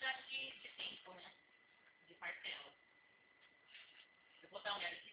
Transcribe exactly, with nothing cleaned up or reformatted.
quantidade de, de tempo, né? De parcela. Eu vou dar uma olhada aqui.